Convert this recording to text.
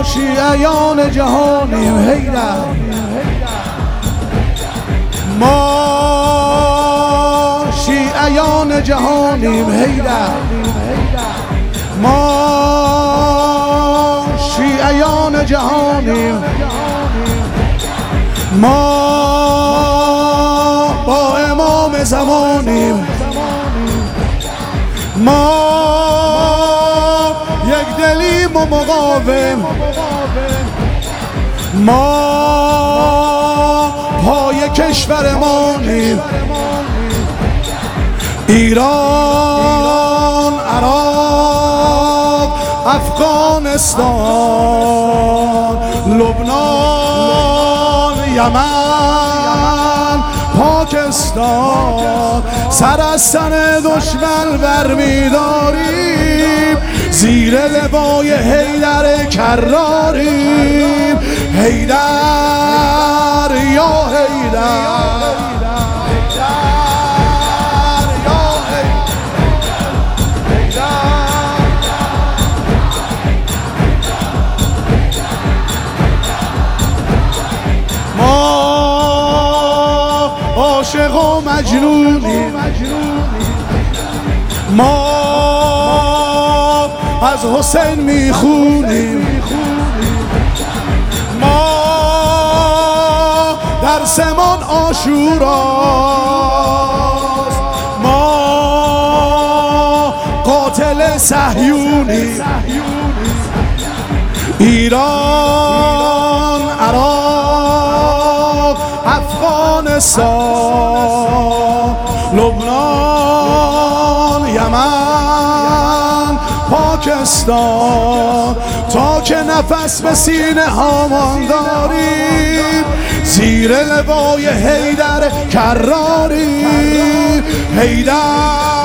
شیعیان جهانیم حیدر، ما شیعیان جهانیم حیدر، ما شیعیان جهانیم، ما با امام زمانیم، ما یک دلیم و مقاوم، ما پای کشورمانیم، ایران، عراق، افغانستان، لبنان، یمن، پاکستان، سر از سن دشمن برمی‌داریم، زیر لوای حیدر کراریم، حیدر یا حیدر، عاشق و مجنونیم، ما از حسین میخونیم، ما درسمان عاشوراست، ما قاتل صهیونیم، ایران، عراق، افغانستان، لبنان، یمن، پاکستان، تا که نفس به سینه هامان داریم، زیر لوای حیدر کراریم، حیدر